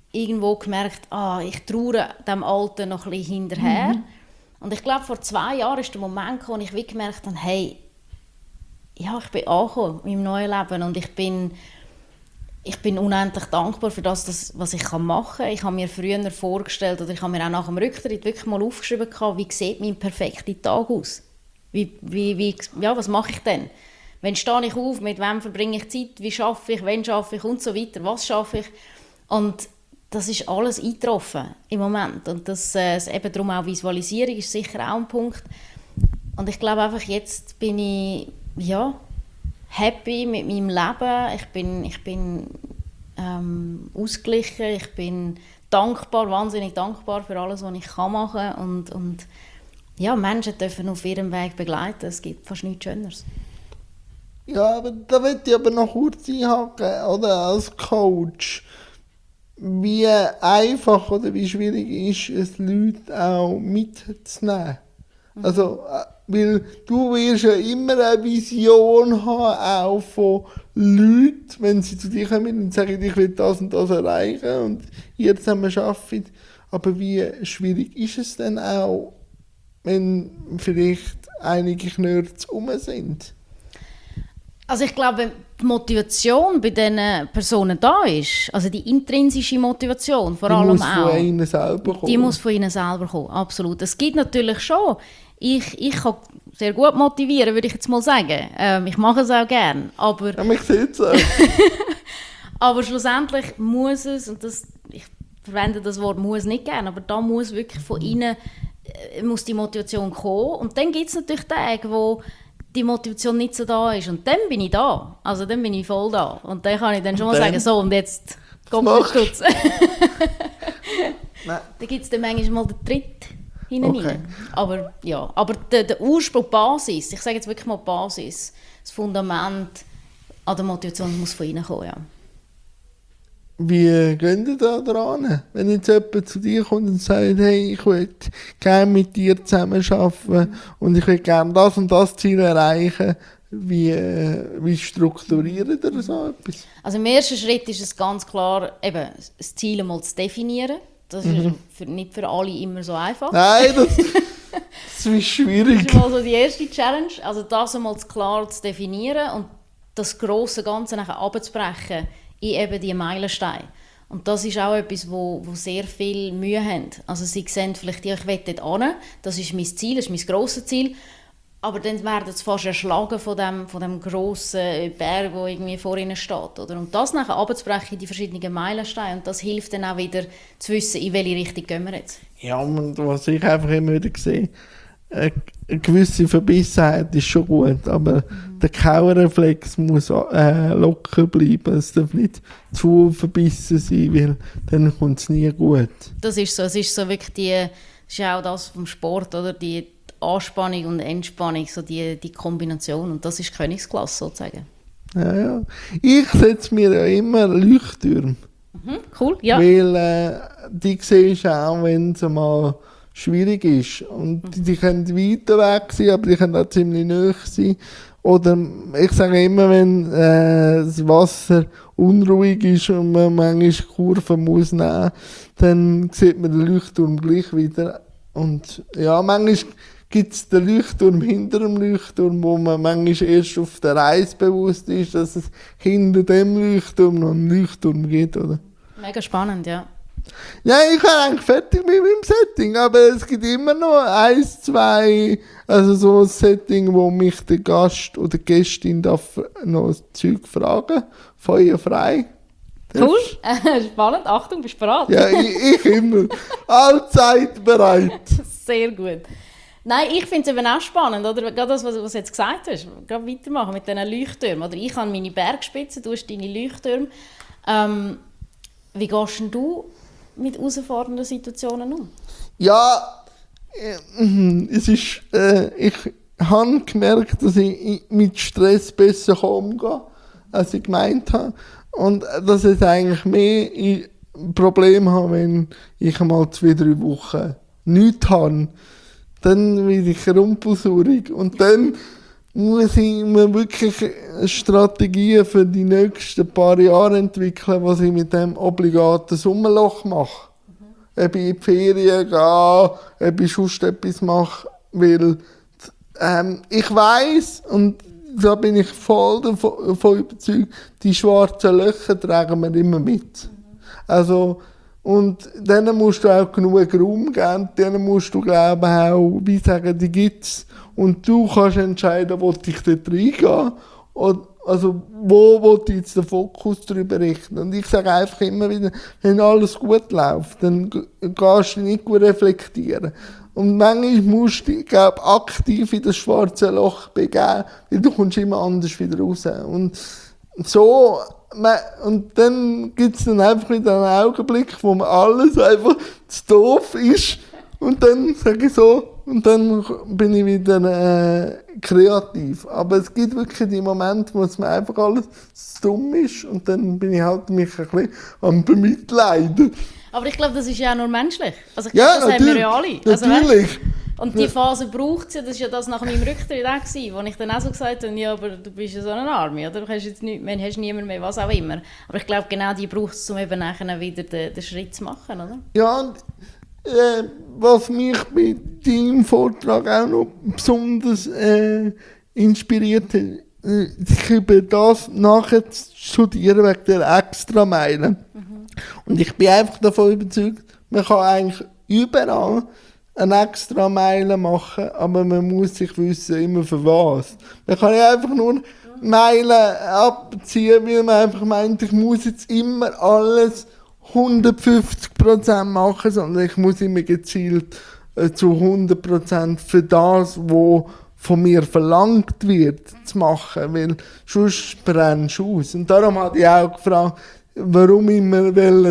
Speaker 2: irgendwo gemerkt, ich traue dem Alten noch ein bisschen hinterher. Und ich glaube, vor 2 Jahren ist der Moment gekommen, wo ich wie gemerkt habe, hey, ja, ich bin angekommen in meinem neuen Leben und ich bin unendlich dankbar für das, was ich machen kann. Ich habe mir früher vorgestellt, oder ich habe mir auch nach dem Rücktritt wirklich mal aufgeschrieben, wie sieht mein perfekter Tag aus? Was mache ich denn? Wann stehe ich auf? Mit wem verbringe ich Zeit? Wie arbeite ich? Wann arbeite ich? Und so weiter. Was schaffe ich? Und das ist alles eingetroffen im Moment. Und das eben darum auch Visualisierung ist sicher auch ein Punkt. Und ich glaube einfach, jetzt bin ich happy mit meinem Leben. Ich bin ausgeglichen. Ich bin dankbar, wahnsinnig dankbar für alles, was ich machen kann. Und Menschen dürfen auf ihrem Weg begleiten. Es gibt fast nichts Schöneres.
Speaker 1: Ja, aber da möchte ich aber noch kurz einhaken, oder? Als Coach. Wie einfach oder wie schwierig ist es, Leute auch mitzunehmen? Also, weil du wirst ja immer eine Vision haben, auch von Leuten, wenn sie zu dir kommen und sagen, ich will das und das erreichen und ihr zusammen arbeitet. Aber wie schwierig ist es denn auch, wenn vielleicht einige Knörts rum sind?
Speaker 2: Also ich glaube, wenn die Motivation bei diesen Personen da ist, also die intrinsische Motivation vor allem
Speaker 1: Die muss von ihnen selber kommen.
Speaker 2: Die muss von ihnen selber kommen, absolut. Es gibt natürlich schon, ich kann sehr gut motivieren, würde ich jetzt mal sagen. Ich mache es auch gerne, aber...
Speaker 1: Ja, mich sieht es auch.
Speaker 2: Aber schlussendlich muss es, und ich verwende das Wort muss nicht gerne, aber da muss wirklich von ihnen muss die Motivation kommen. Und dann gibt es natürlich Tage, wo die Motivation nicht so da ist. Und dann bin ich da. Also dann bin ich voll da. Und dann kann ich dann schon mal sagen, so und jetzt kommt der Stutz. Da gibt es dann manchmal mal den Tritt hinein. Aber ja, aber der Ursprung, die Basis, ich sage jetzt wirklich mal die Basis, das Fundament an der Motivation muss von ihnen kommen, ja.
Speaker 1: Wie geht ihr da dran? Wenn jetzt jemand zu dir kommt und sagt, hey, ich will gerne mit dir zusammenarbeiten und ich will gerne das und das Ziel erreichen, wie strukturiert ihr so etwas?
Speaker 2: Also im ersten Schritt ist es ganz klar, eben, das Ziel mal zu definieren. Das ist nicht für alle immer so einfach.
Speaker 1: Nein, das ist schwierig.
Speaker 2: Das ist mal so die erste Challenge, also das einmal klar zu definieren und das grosse Ganze nachher abzubrechen in eben die Meilensteine. Und das ist auch etwas, wo sehr viel Mühe haben. Also sie sehen vielleicht, ich will dort hin, das ist mein Ziel, das ist mein grosses Ziel, aber dann werden sie fast erschlagen von dem grossen Berg, der irgendwie vor ihnen steht. Oder? Und das nachher abzubrechen in die verschiedenen Meilensteine, und das hilft dann auch wieder zu wissen, in welche Richtung gehen wir jetzt. Ja,
Speaker 1: und was ich einfach immer wieder sehe, eine gewisse Verbissenheit ist schon gut, aber der Kauerreflex muss locker bleiben. Es darf nicht zu verbissen sein, weil dann kommt es nie gut.
Speaker 2: Das ist so. Es ist so wirklich das ist auch das vom Sport, oder? Die Anspannung und Entspannung, so die Kombination. Und das ist Königsklasse sozusagen.
Speaker 1: Ja. Ich setze mir ja immer Leuchttürme.
Speaker 2: Cool, ja.
Speaker 1: Weil die siehst du auch, wenn es mal schwierig ist. Und die können weiter weg sein, aber die können auch ziemlich nahe sein. Oder ich sage immer, wenn das Wasser unruhig ist und man manchmal Kurven muss nehmen, dann sieht man den Leuchtturm gleich wieder. Und ja, manchmal gibt es den Leuchtturm hinter dem Leuchtturm, wo man manchmal erst auf der Reise bewusst ist, dass es hinter dem Leuchtturm noch einen Leuchtturm gibt, oder?
Speaker 2: Mega spannend, ja.
Speaker 1: Ja, ich bin eigentlich fertig mit meinem Setting, aber es gibt immer noch 1, 2, also so ein Setting, wo mich der Gast oder die Gästin darf noch Zeug fragen. Feuer frei.
Speaker 2: Cool, spannend. Achtung, bist du bereit?
Speaker 1: Ja, ich immer. Allzeit bereit.
Speaker 2: Sehr gut. Nein, ich finde es eben auch spannend, oder? Gerade das, was du jetzt gesagt hast. Gerade weitermachen mit diesen Leuchttürmen. Oder ich habe meine Bergspitzen, du hast deine Leuchttürme. Wie gehst du mit herausfordernden Situationen um?
Speaker 1: Ja, es ist, ich habe gemerkt, dass ich mit Stress besser umgehe, als ich gemeint habe. Und dass ich eigentlich mehr Probleme habe, wenn ich einmal 2-3 Wochen nichts habe. Dann werde ich rumpelsaurig. Und dann muss ich mir wirklich Strategien für die nächsten paar Jahre entwickeln, was ich mit dem obligaten Sommerloch mache. Ob ich in die Ferien gehe, ob ich sonst etwas mache, weil ich weiss, und da bin ich voll davon überzeugt, die schwarzen Löcher tragen wir immer mit. Also, und denen musst du auch genug Raum geben, denen musst du, glaube ich, auch, wie sagen, die gibt's. Und du kannst entscheiden, wo ich dort reingehen. Also, wo will ich jetzt den Fokus drüber richten? Und ich sage einfach immer wieder, wenn alles gut läuft, dann gehst du nicht gut reflektieren. Und manchmal musst du dich, glaube aktiv in das schwarze Loch begeben, weil du kommst immer anders wieder raus. Und so, und dann gibt es dann einfach wieder einen Augenblick, wo mir alles einfach zu doof ist. Und dann sage ich so, und dann bin ich wieder kreativ. Aber es gibt wirklich die Momente, wo es mir einfach alles zu dumm ist. Und dann bin ich halt mich ein bisschen am Bemitleiden.
Speaker 2: Aber ich glaube, das ist ja auch nur menschlich. Also ich
Speaker 1: Ja,
Speaker 2: glaube, das haben wir ja alle. Also,
Speaker 1: natürlich.
Speaker 2: Und die Phase braucht es ja, das war ja das nach meinem Rücktritt auch gewesen, wo ich dann auch so gesagt habe, ja, aber du bist ja so eine Arme, oder? Du hast jetzt hast niemand mehr, was auch immer. Aber ich glaube, genau die braucht es, um eben nachher wieder den Schritt zu machen, oder?
Speaker 1: Ja, und was mich bei deinem Vortrag auch noch besonders inspiriert hat, sich über das nachher zu studieren, wegen der Extrameilen. Und ich bin einfach davon überzeugt, man kann eigentlich überall eine Extrameile machen, aber man muss sich wissen, immer für was. Man kann ja einfach nur Meilen abziehen, weil man einfach meint, ich muss jetzt immer alles 150% machen, sondern ich muss immer gezielt zu 100% für das, was von mir verlangt wird, zu machen, weil sonst brennst du aus. Und darum habe ich auch gefragt, warum immer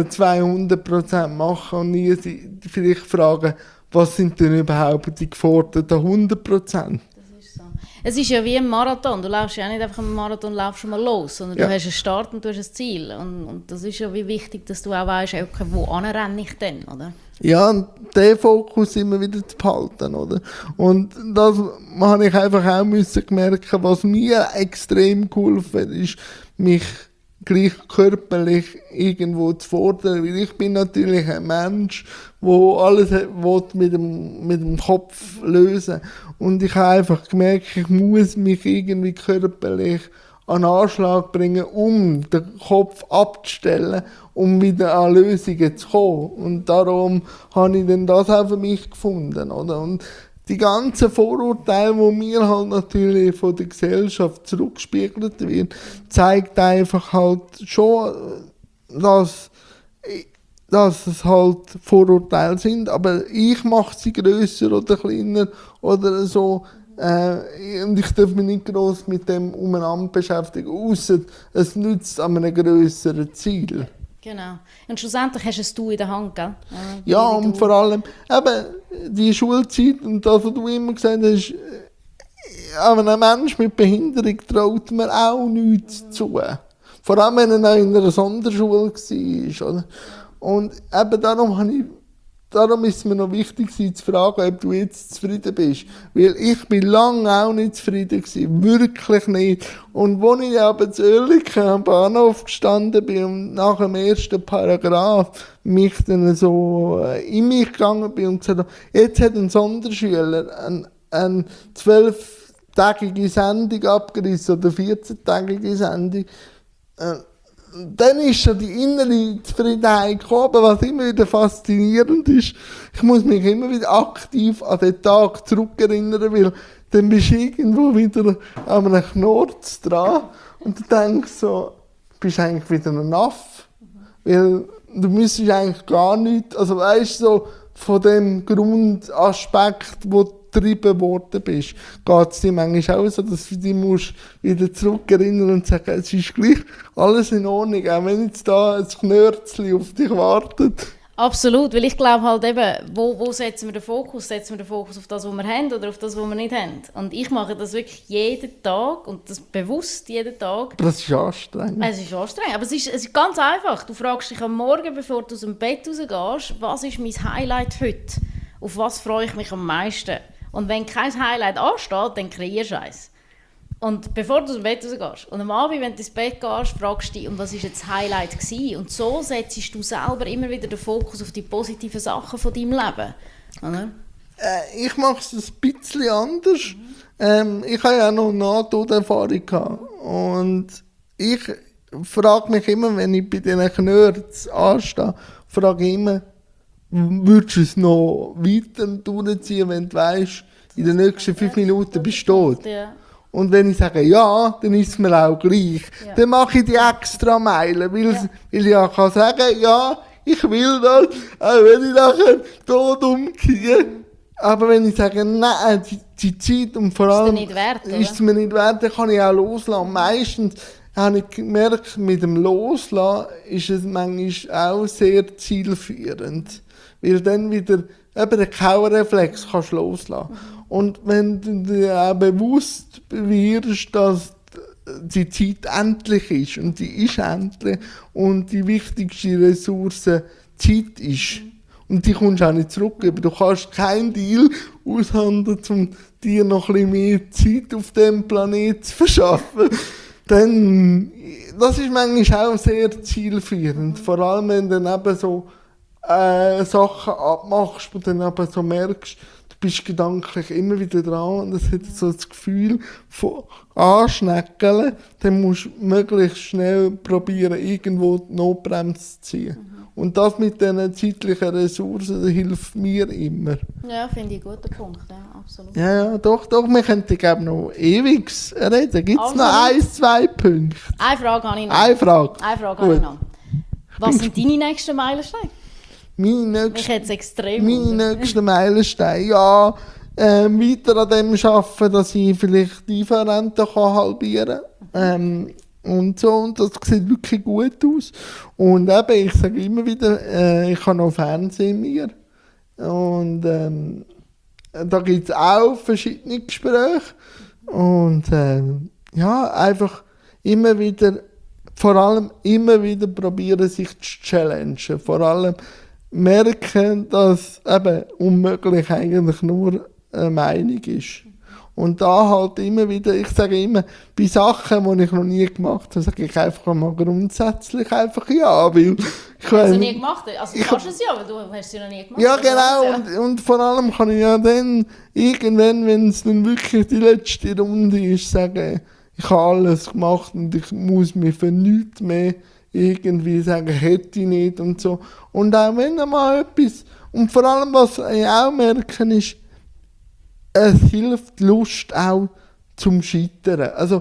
Speaker 1: 200% machen und nie vielleicht fragen, was sind denn überhaupt die geforderten 100%?
Speaker 2: Es ist ja wie ein Marathon. Du läufst ja nicht einfach einen Marathon, laufst schon mal los, sondern du hast einen Start und du hast ein Ziel. Und das ist ja wie wichtig, dass du auch weißt, okay, wo renne ich denn, oder?
Speaker 1: Ja, und den Fokus immer wieder zu behalten, oder? Und das habe ich einfach auch merken, was mir extrem geholfen hat, ist, mich gleich körperlich irgendwo zu fordern, weil ich bin natürlich ein Mensch, der alles mit dem Kopf lösen. Und ich habe einfach gemerkt, ich muss mich irgendwie körperlich an Anschlag bringen, um den Kopf abzustellen, um wieder an Lösungen zu kommen. Und darum habe ich dann das auch für mich gefunden, oder? Und die ganzen Vorurteile, die mir halt natürlich von der Gesellschaft zurückgespiegelt werden, zeigt einfach halt schon, dass es halt Vorurteile sind, aber ich mache sie grösser oder kleiner oder so. Und ich darf mich nicht gross mit dem umeinander beschäftigen, ausser es nützt an einem grösseren Ziel.
Speaker 2: Genau. Und schlussendlich hast es du in der Hand, gell?
Speaker 1: Ja, und vor allem eben die Schulzeit und das, was du immer gesagt hast, einem Mensch mit Behinderung traut man auch nichts zu. Vor allem, wenn er noch in einer Sonderschule war. Oder? Und eben darum ist es mir noch wichtig, zu fragen, ob du jetzt zufrieden bist. Weil ich bin lange auch nicht zufrieden gewesen. Wirklich nicht. Und als ich aber zu Oerlikon am Bahnhof gestanden bin und nach dem ersten Paragraph mich dann so in mich gegangen bin und gesagt habe, jetzt hat ein Sonderschüler eine 12-tägige Sendung abgerissen oder 14-tägige Sendung. Dann ist schon die innere Zufriedenheit gekommen, aber was immer wieder faszinierend ist, ich muss mich immer wieder aktiv an den Tag zurückerinnern, weil dann bist du irgendwo wieder an einem Knorz dran und du denkst so, du bist eigentlich wieder ein Aff, weil du müsstest eigentlich gar nichts, also weißt du, so von dem Grundaspekt, wo du getrieben worden bist, geht es dir manchmal auch so, dass du dich musst wieder zurückerinnern und sagen, es ist gleich alles in Ordnung, auch wenn jetzt da ein Knörzchen auf dich wartet.
Speaker 2: Absolut, weil ich glaube halt eben, wo setzen wir den Fokus? Setzen wir den Fokus auf das, was wir haben oder auf das, was wir nicht haben? Und ich mache das wirklich jeden Tag und das bewusst jeden Tag.
Speaker 1: Aber das ist anstrengend.
Speaker 2: Es ist anstrengend, aber es ist ganz einfach. Du fragst dich am Morgen, bevor du aus dem Bett rausgehst, was ist mein Highlight heute? Auf was freue ich mich am meisten? Und wenn kein Highlight ansteht, dann kreierst du eins. Und bevor du aus dem Bett rausgehst und am Abend, wenn du ins Bett gehst, fragst du dich, und was war jetzt das Highlight gewesen? Und so setzt du selber immer wieder den Fokus auf die positiven Sachen von deinem Leben. Oder?
Speaker 1: Ich mache es ein bisschen anders. Ich habe ja noch Nahtoderfahrung gehabt. Und ich frage mich immer, wenn ich bei diesen Knörds anstehe, frage ich immer, würdest du es noch weiter durchziehen, wenn du weißt, in den nächsten 5 Minuten bist du tot?
Speaker 2: Ja.
Speaker 1: Und wenn ich sage ja, dann ist es mir auch gleich.
Speaker 2: Ja.
Speaker 1: Dann mache ich die extra Meile, weil ich ja kann sagen, ja, ich will das, auch wenn ich nachher tot umgehe. Aber wenn ich sage, nein, die Zeit und vor allem
Speaker 2: nicht wert, oder?
Speaker 1: ist es mir nicht wert, dann kann ich auch loslassen. Meistens habe ich gemerkt, mit dem Loslassen ist es manchmal auch sehr zielführend. Weil dann wieder eben den Kauerreflex kannst du loslassen. Und wenn du dir auch bewusst wirst, dass die Zeit endlich ist, und die ist endlich, und die wichtigste Ressource Zeit ist, und die kommst du auch nicht zurückgeben. Du kannst keinen Deal aushandeln, um dir noch ein bisschen mehr Zeit auf diesem Planeten zu verschaffen. Dann, das ist manchmal auch sehr zielführend. Vor allem, wenn du dann eben so Sachen abmachst, wo du dann eben so merkst, du bist gedanklich immer wieder dran und es hat so das Gefühl von Anschneckeln, dann musst du möglichst schnell probieren, irgendwo die Notbremse zu ziehen. Und das mit diesen zeitlichen Ressourcen, das hilft mir immer.
Speaker 2: Ja, finde ich einen guten Punkt, ja, absolut.
Speaker 1: Ja, doch, wir könnten glaube noch ewig reden. Gibt es noch
Speaker 2: Absolut.
Speaker 1: 1, 2 Punkte?
Speaker 2: Eine Frage habe ich noch.
Speaker 1: Eine Frage.
Speaker 2: Habe ich noch. Was sind deine nächsten Meilensteine? Mich hat es extrem
Speaker 1: Meine nächsten Meilensteine, ja, weiter an dem arbeiten, dass ich vielleicht die Lieferrente halbieren kann. Und so, und das sieht wirklich gut aus. Und eben, ich sage immer wieder, ich habe noch Fernsehen mir. Und da gibt es auch verschiedene Gespräche. Und ja, einfach immer wieder, vor allem immer wieder probieren, sich zu challengen. Vor allem merken, dass eben unmöglich eigentlich nur eine Meinung ist. Und da halt immer wieder, ich sage immer, bei Sachen, die ich noch nie gemacht habe, sage ich einfach mal grundsätzlich einfach ja, weil ich
Speaker 2: Hast du nie gemacht? Also du kannst es ja, aber du hast es ja noch nie gemacht.
Speaker 1: ja,
Speaker 2: Also,
Speaker 1: genau, und vor allem kann ich ja dann irgendwann, wenn es dann wirklich die letzte Runde ist, sagen, ich habe alles gemacht und ich muss mir für nichts mehr irgendwie sagen, hätte ich nicht und so. Und auch wenn mal etwas, und vor allem, was ich auch merke, ist, es hilft die Lust auch zum Scheitern. Also,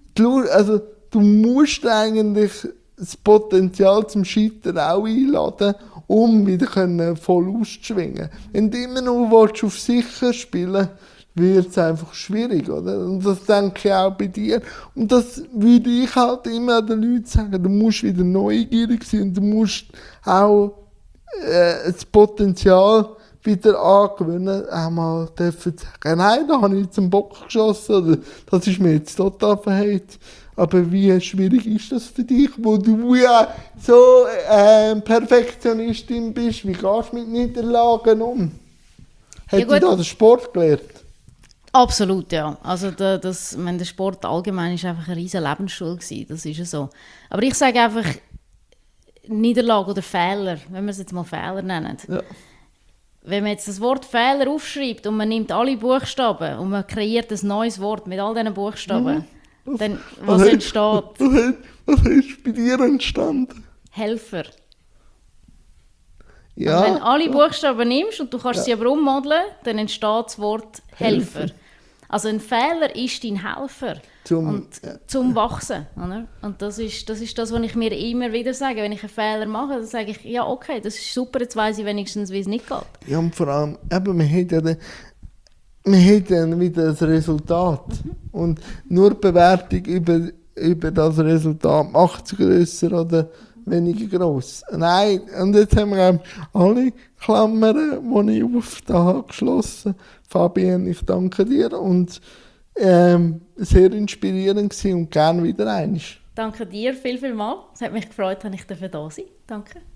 Speaker 1: du musst eigentlich das Potenzial zum Scheitern auch einladen, um wieder voll auszuschwingen. Wenn du immer nur auf sicher spielen willst, wird es einfach schwierig, oder? Und das denke ich auch bei dir. Und das würde ich halt immer den Leuten sagen, du musst wieder neugierig sein und du musst auch das Potenzial wieder angewöhnen, einmal dürfen sagen, nein, da habe ich jetzt einen Bock geschossen, oder das ist mir jetzt total verheizt. Aber wie schwierig ist das für dich, wo du ja so Perfektionistin bist? Wie gehst du mit Niederlagen um? Hat dich da der Sport gelernt?
Speaker 2: Absolut, ja. Also der Sport allgemein war einfach eine riesige Lebensschule gewesen. Das ist ja so. Aber ich sage einfach, Niederlage oder Fehler, wenn wir es jetzt mal Fehler nennen.
Speaker 1: Ja.
Speaker 2: Wenn man jetzt das Wort Fehler aufschreibt und man nimmt alle Buchstaben und man kreiert ein neues Wort mit all diesen Buchstaben, dann was entsteht?
Speaker 1: Was ist bei dir entstanden?
Speaker 2: Helfer.
Speaker 1: Ja.
Speaker 2: Und wenn du alle Buchstaben nimmst und du kannst sie aber ummodeln, dann entsteht das Wort Helfer. Also ein Fehler ist dein Helfer zum Wachsen. Oder? Und das ist das, was ich mir immer wieder sage. Wenn ich einen Fehler mache, dann sage ich, ja okay, das ist super, jetzt weiss ich wenigstens, wie es nicht geht.
Speaker 1: Ja, und vor allem, eben, man hat dann wieder das Resultat. Und nur die Bewertung über das Resultat macht es grösser oder weniger gross. Nein, und jetzt haben wir alle Klammern, die ich auf da habe, geschlossen. Fabian, ich danke dir und sehr inspirierend gewesen und gerne wieder einmal.
Speaker 2: Danke dir viel mal. Es hat mich gefreut, dass ich da sein durfte. Danke.